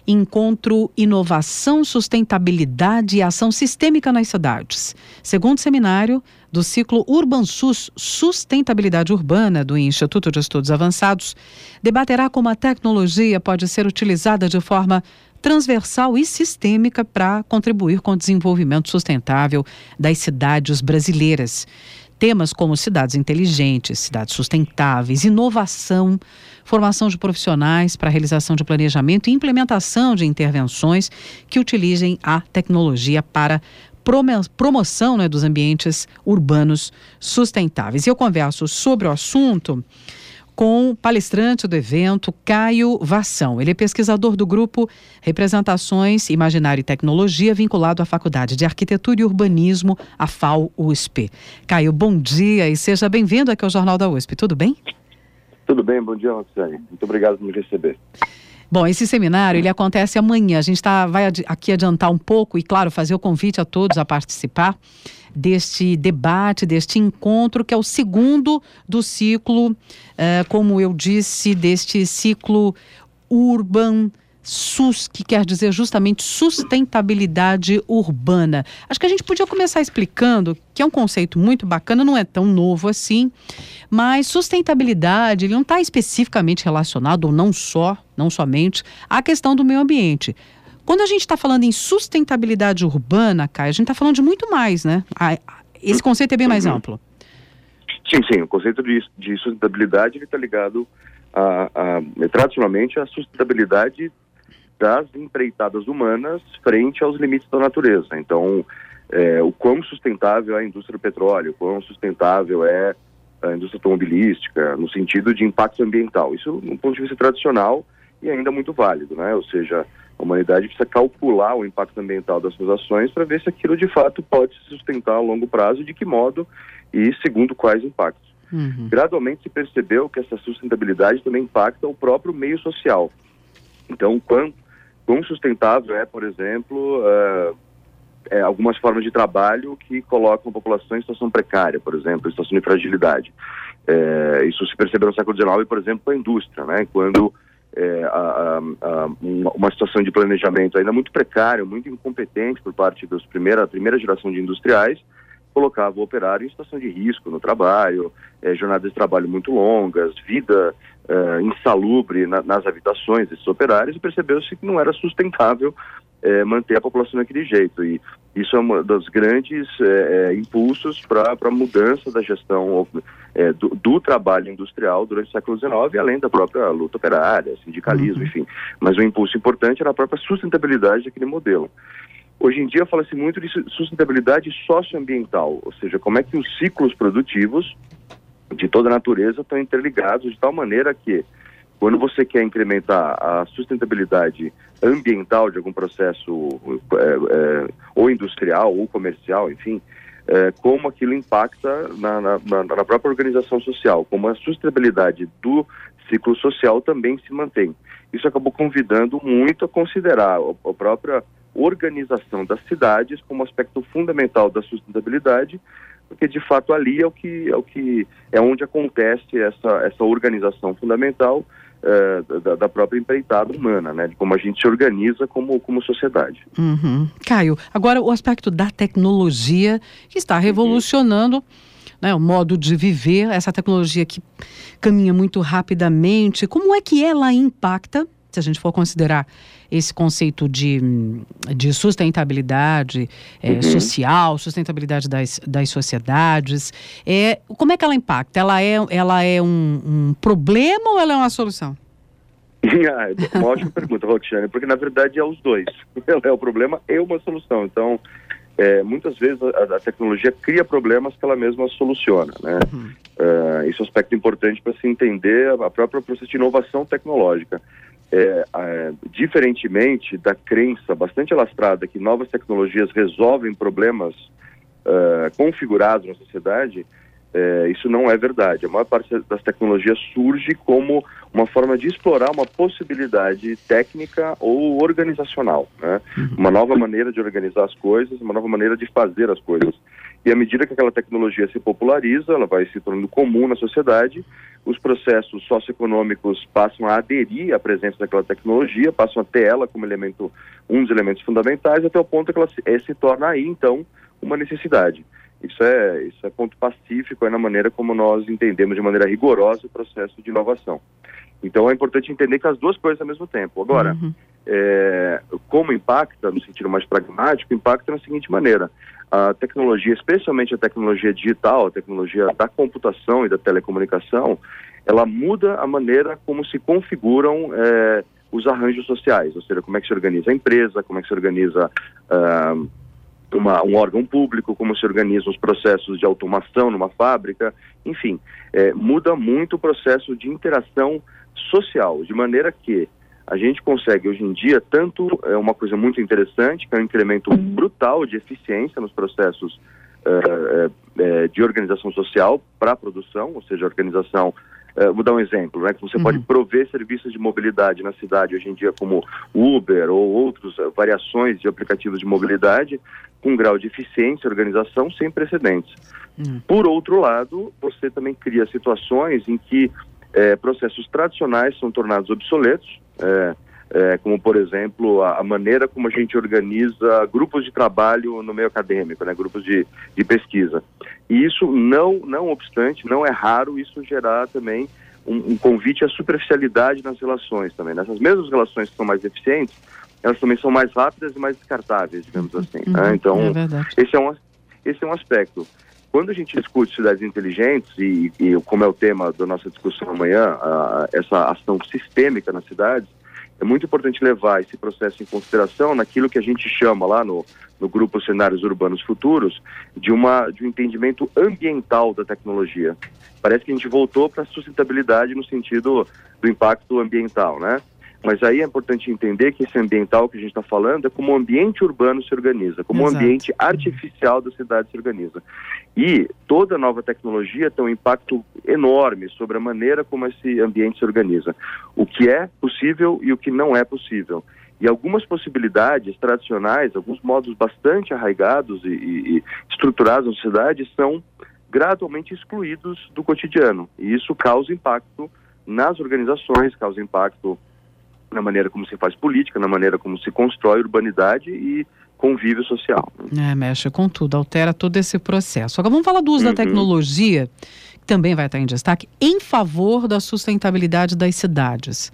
Encontro Inovação, Sustentabilidade e Ação Sistêmica nas Cidades. Segundo seminário do ciclo UrbanSus, Sustentabilidade Urbana, do Instituto de Estudos Avançados, debaterá como a tecnologia pode ser utilizada de forma transversal e sistêmica para contribuir com o desenvolvimento sustentável das cidades brasileiras. Temas como cidades inteligentes, cidades sustentáveis, inovação, formação de profissionais para a realização de planejamento e implementação de intervenções que utilizem a tecnologia para promoção, dos ambientes urbanos sustentáveis. E eu converso sobre o assunto com o palestrante do evento, Caio Vação. Ele é pesquisador do grupo Representações, Imaginário e Tecnologia, vinculado à Faculdade de Arquitetura e Urbanismo, a FAU-USP. Caio, bom dia e seja bem-vindo aqui ao Jornal da USP. Tudo bem? Tudo bem, bom dia, Roxane. Muito obrigado por me receber. Bom, esse seminário ele acontece amanhã. A gente vai aqui adiantar um pouco e, claro, fazer o convite a todos a participar deste debate, deste encontro, que é o segundo do ciclo, como eu disse, deste ciclo UrbanSus, que quer dizer justamente sustentabilidade urbana. Acho que a gente podia começar explicando que é um conceito muito bacana, não é tão novo assim, mas sustentabilidade ele não está especificamente relacionado, ou não somente, à questão do meio ambiente. Quando a gente está falando em sustentabilidade urbana, Caio, a gente está falando de muito mais, né? Esse conceito é bem mais amplo. Sim. O conceito de sustentabilidade está ligado tradicionalmente à sustentabilidade das empreitadas humanas frente aos limites da natureza. Então, o quão sustentável é a indústria do petróleo, o quão sustentável é a indústria automobilística, no sentido de impacto ambiental. Isso, do ponto de vista tradicional, e ainda muito válido, né? Ou seja, a humanidade precisa calcular o impacto ambiental das suas ações para ver se aquilo de fato pode se sustentar a longo prazo, de que modo e segundo quais impactos. Gradualmente se percebeu que essa sustentabilidade também impacta o próprio meio social. Então, quão sustentável é, por exemplo, algumas formas de trabalho que colocam a população em situação precária, por exemplo, em situação de fragilidade. Isso se percebeu no século XIX, por exemplo, com a indústria, né? Quando uma situação de planejamento ainda muito precária, muito incompetente por parte da primeira geração de industriais, colocava o operário em situação de risco no trabalho, jornadas de trabalho muito longas, vida insalubre nas habitações desses operários, e percebeu-se que não era sustentável manter a população daquele jeito. E isso é um dos grandes impulsos para a mudança da gestão do trabalho industrial durante o século XIX, além da própria luta operária, sindicalismo, enfim. Mas um impulso importante era a própria sustentabilidade daquele modelo. Hoje em dia fala-se muito de sustentabilidade socioambiental, ou seja, como é que os ciclos produtivos de toda a natureza estão interligados de tal maneira que, quando você quer incrementar a sustentabilidade ambiental de algum processo ou industrial ou comercial, enfim, como aquilo impacta na própria organização social, como a sustentabilidade do ciclo social também se mantém. Isso acabou convidando muito a considerar a própria organização das cidades como aspecto fundamental da sustentabilidade, porque de fato ali é onde acontece essa organização fundamental da própria empreitada humana, né? De como a gente se organiza como sociedade. Caio, agora o aspecto da tecnologia que está revolucionando, né, o modo de viver, essa tecnologia que caminha muito rapidamente, como é que ela impacta, se a gente for considerar esse conceito de sustentabilidade social, sustentabilidade das sociedades, como é que ela impacta? Ela é um problema ou ela é uma solução? Uma ótima pergunta, Roxane, porque na verdade é os dois. Ela é o problema e uma solução. Então, muitas vezes a tecnologia cria problemas que ela mesma soluciona, né? Esse é um aspecto importante para se entender a própria processo de inovação tecnológica. Diferentemente da crença bastante alastrada que novas tecnologias resolvem problemas configurados na sociedade, Isso não é verdade. A maior parte das tecnologias surge como uma forma de explorar uma possibilidade técnica ou organizacional, né? Uma nova maneira de organizar as coisas, uma nova maneira de fazer as coisas. E à medida que aquela tecnologia se populariza, ela vai se tornando comum na sociedade, os processos socioeconômicos passam a aderir à presença daquela tecnologia, passam a ter ela como um dos elementos fundamentais, até o ponto que ela se torna aí, então, uma necessidade. Isso é ponto pacífico, é na maneira como nós entendemos de maneira rigorosa o processo de inovação. Então é importante entender que as duas coisas ao mesmo tempo. Agora, como impacta, no sentido mais pragmático, impacta da seguinte maneira: a tecnologia, especialmente a tecnologia digital, a tecnologia da computação e da telecomunicação, ela muda a maneira como se configuram os arranjos sociais, ou seja, como é que se organiza a empresa, como é que se organiza um órgão público, como se organizam os processos de automação numa fábrica, enfim, muda muito o processo de interação social, de maneira que a gente consegue hoje em dia tanto uma coisa muito interessante, que é um incremento brutal de eficiência nos processos de organização social para a produção, ou seja, a organização. Vou dar um exemplo, né, que você pode prover serviços de mobilidade na cidade hoje em dia, como Uber ou outras variações de aplicativos de mobilidade, com um grau de eficiência e organização sem precedentes. Por outro lado, você também cria situações em que processos tradicionais são tornados obsoletos, como, por exemplo, a maneira como a gente organiza grupos de trabalho no meio acadêmico, né, grupos de pesquisa. E isso, não obstante, não é raro isso gerar também um convite à superficialidade nas relações também. Nessas mesmas relações que são mais eficientes, elas também são mais rápidas e mais descartáveis, digamos assim. Né? Então, esse é um aspecto. Quando a gente discute cidades inteligentes, e como é o tema da nossa discussão amanhã, essa ação sistêmica nas cidades, é muito importante levar esse processo em consideração naquilo que a gente chama lá no grupo Cenários Urbanos Futuros de um entendimento ambiental da tecnologia. Parece que a gente voltou para a sustentabilidade no sentido do impacto ambiental, né? Mas aí é importante entender que esse ambiental que a gente está falando é como o ambiente urbano se organiza, como o ambiente artificial da cidade se organiza. E toda nova tecnologia tem um impacto enorme sobre a maneira como esse ambiente se organiza. O que é possível e o que não é possível. E algumas possibilidades tradicionais, alguns modos bastante arraigados e estruturados na sociedade são gradualmente excluídos do cotidiano. E isso causa impacto nas organizações, causa impacto na maneira como se faz política, na maneira como se constrói urbanidade e convívio social. Mexe com tudo, altera todo esse processo. Agora vamos falar do uso da tecnologia, que também vai estar em destaque, em favor da sustentabilidade das cidades.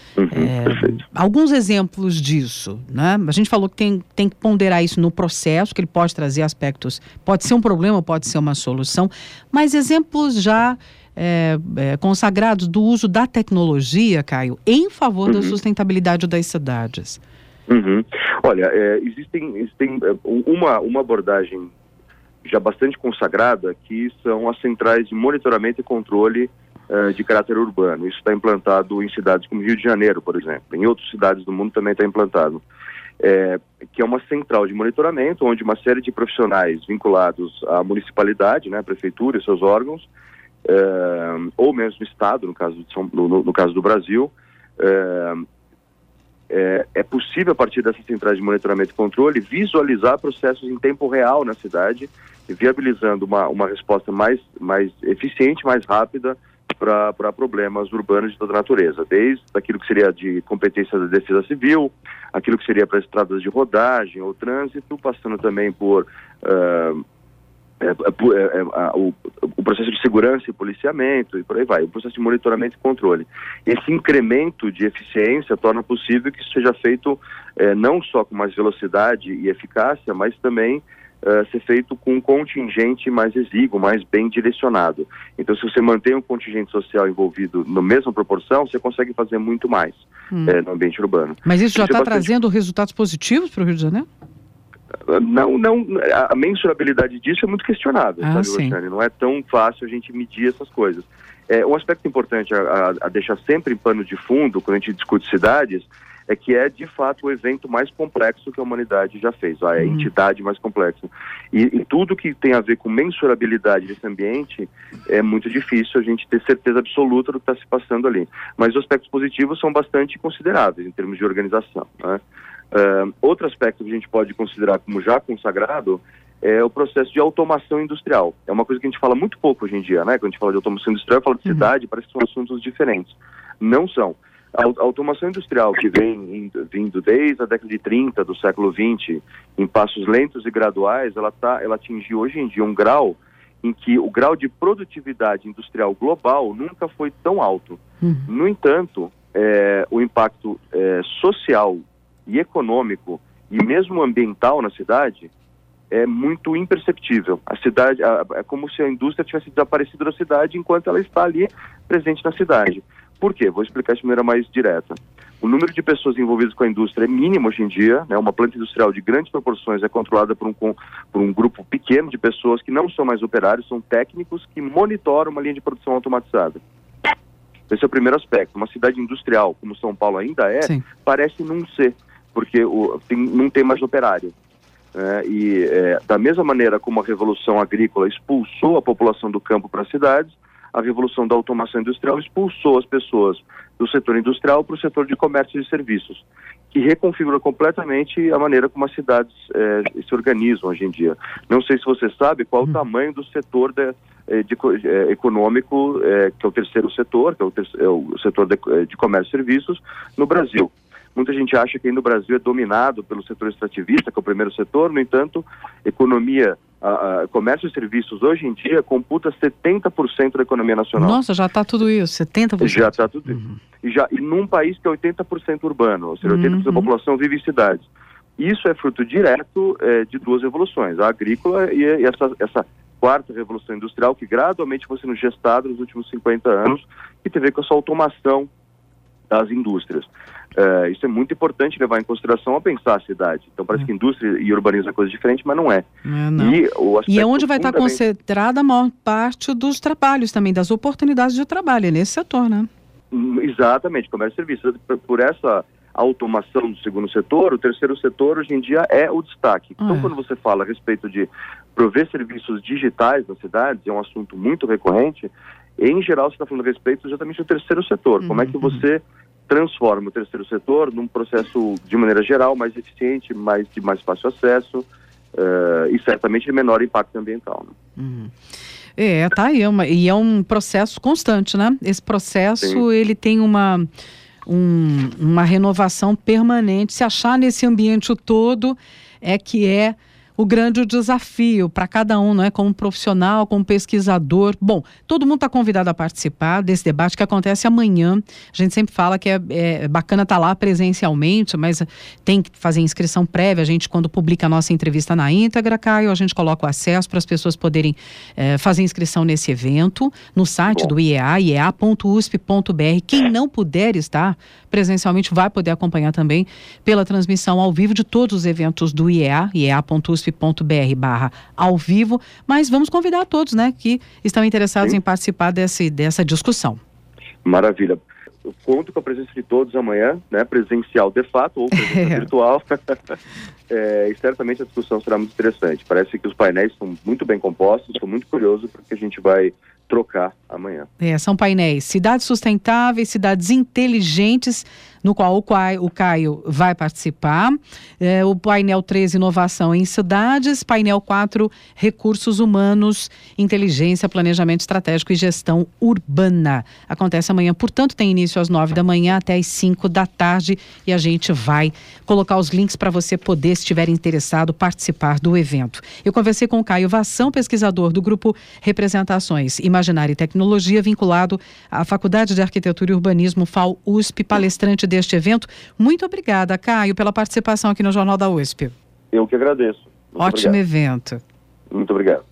Alguns exemplos disso, né? A gente falou que tem que ponderar isso no processo, que ele pode trazer aspectos, pode ser um problema, pode ser uma solução, mas exemplos já consagrados do uso da tecnologia, Caio, em favor da sustentabilidade das cidades. Olha, existem uma abordagem já bastante consagrada, que são as centrais de monitoramento e controle de caráter urbano. Isso está implantado em cidades como Rio de Janeiro, por exemplo. Em outras cidades do mundo também está implantado. Que é uma central de monitoramento, onde uma série de profissionais vinculados à municipalidade, né, à prefeitura e seus órgãos, ou mesmo Estado, no caso do Brasil, é possível, a partir dessas centrais de monitoramento e controle, visualizar processos em tempo real na cidade, viabilizando uma resposta mais eficiente, mais rápida para problemas urbanos de toda natureza, desde aquilo que seria de competência da defesa civil, aquilo que seria para estradas de rodagem ou trânsito, passando também por o processo de segurança e policiamento, e por aí vai, o processo de monitoramento e controle. Esse incremento de eficiência torna possível que isso seja feito não só com mais velocidade e eficácia, mas também ser feito com um contingente mais exíguo, mais bem direcionado. Então, se você mantém um contingente social envolvido na mesma proporção, você consegue fazer muito mais no ambiente urbano. Mas isso já está trazendo resultados positivos para o Rio de Janeiro? Não, a mensurabilidade disso é muito questionável, sabe, Luciane? Não é tão fácil a gente medir essas coisas. Um aspecto importante a deixar sempre em pano de fundo, quando a gente discute cidades, é que é de fato o evento mais complexo que a humanidade já fez, é a entidade mais complexa. E tudo que tem a ver com mensurabilidade desse ambiente é muito difícil a gente ter certeza absoluta do que está se passando ali. Mas os aspectos positivos são bastante consideráveis em termos de organização, né? Outro aspecto que a gente pode considerar como já consagrado é o processo de automação industrial. É uma coisa que a gente fala muito pouco hoje em dia, né? Quando a gente fala de automação industrial, fala de cidade, parece que são assuntos diferentes. Não são. A automação industrial, que vem vindo desde a década de 30 do século XX, em passos lentos e graduais, ela atingiu hoje em dia um grau em que o grau de produtividade industrial global nunca foi tão alto. No entanto, o impacto social e econômico e mesmo ambiental na cidade é muito imperceptível. A cidade é como se a indústria tivesse desaparecido da cidade enquanto ela está ali presente na cidade. Por quê? Vou explicar de maneira mais direta. O número de pessoas envolvidas com a indústria é mínimo hoje em dia, né? Uma planta industrial de grandes proporções é controlada por um grupo pequeno de pessoas que não são mais operários, são técnicos que monitoram uma linha de produção automatizada. Esse é o primeiro aspecto. Uma cidade industrial, como São Paulo ainda é, Sim. parece não ser, porque não tem mais operário. Da mesma maneira como a Revolução Agrícola expulsou a população do campo para as cidades, a Revolução da Automação Industrial expulsou as pessoas do setor industrial para o setor de comércio e serviços, que reconfigura completamente a maneira como as cidades se organizam hoje em dia. Não sei se você sabe qual é o tamanho do setor econômico, que é o terceiro setor, que é o setor de comércio e serviços no Brasil. Muita gente acha que aí no Brasil é dominado pelo setor extrativista, que é o primeiro setor. No entanto, economia, comércio e serviços hoje em dia computa 70% da economia nacional. Nossa, já está tudo isso, 70%? Já está tudo isso. E num país que é 80% urbano, ou seja, 80% da população vive em cidades. Isso é fruto direto de duas revoluções, a agrícola e essa quarta revolução industrial, que gradualmente foi sendo gestada nos últimos 50 anos, que tem a ver com essa automação das indústrias. Isso é muito importante levar em consideração ao pensar a cidade. Então parece que indústria e urbanismo é coisa diferente, mas não é. Não. E é onde vai estar concentrada a maior parte dos trabalhos também, das oportunidades de trabalho, é nesse setor, né? Exatamente, comércio e serviços. Por essa automação do segundo setor, o terceiro setor hoje em dia é o destaque. Então quando você fala a respeito de prover serviços digitais nas cidades, é um assunto muito recorrente, em geral você está falando a respeito exatamente do terceiro setor. Como é que você transforma o terceiro setor num processo, de maneira geral, mais eficiente, de mais fácil acesso e certamente de menor impacto ambiental, né? Tá aí, é um processo constante, né? Esse processo, Sim. ele tem uma renovação permanente. Se achar nesse ambiente todo que é o grande desafio para cada um, não é? Como profissional, como pesquisador. Bom, todo mundo está convidado a participar desse debate que acontece amanhã. A gente sempre fala que é bacana estar lá presencialmente, mas tem que fazer inscrição prévia. A gente, quando publica a nossa entrevista na íntegra, Caio, a gente coloca o acesso para as pessoas poderem fazer inscrição nesse evento no site do IEA, iea.usp.br. Quem não puder estar presencialmente vai poder acompanhar também pela transmissão ao vivo de todos os eventos do IEA, iea.usp.br/ao vivo, mas vamos convidar a todos, né, que estão interessados em participar dessa discussão. Maravilha. Eu conto com a presença de todos amanhã, né, presencial de fato ou presença virtual, e certamente a discussão será muito interessante. Parece que os painéis são muito bem compostos, estou muito curioso porque a gente vai trocar amanhã. São painéis Cidades Sustentáveis, Cidades Inteligentes, no qual o Caio vai participar. O painel 3, Inovação em Cidades. Painel 4, Recursos Humanos, Inteligência, Planejamento Estratégico e Gestão Urbana. Acontece amanhã, portanto, tem início às 9 da manhã até às 5 da tarde e a gente vai colocar os links para você poder, se estiver interessado, participar do evento. Eu conversei com o Caio Vassão, pesquisador do grupo Representações Imaginária e Tecnologia, vinculado à Faculdade de Arquitetura e Urbanismo FAU-USP, palestrante deste evento. Muito obrigada, Caio, pela participação aqui no Jornal da USP. Eu que agradeço. Ótimo evento. Muito obrigado.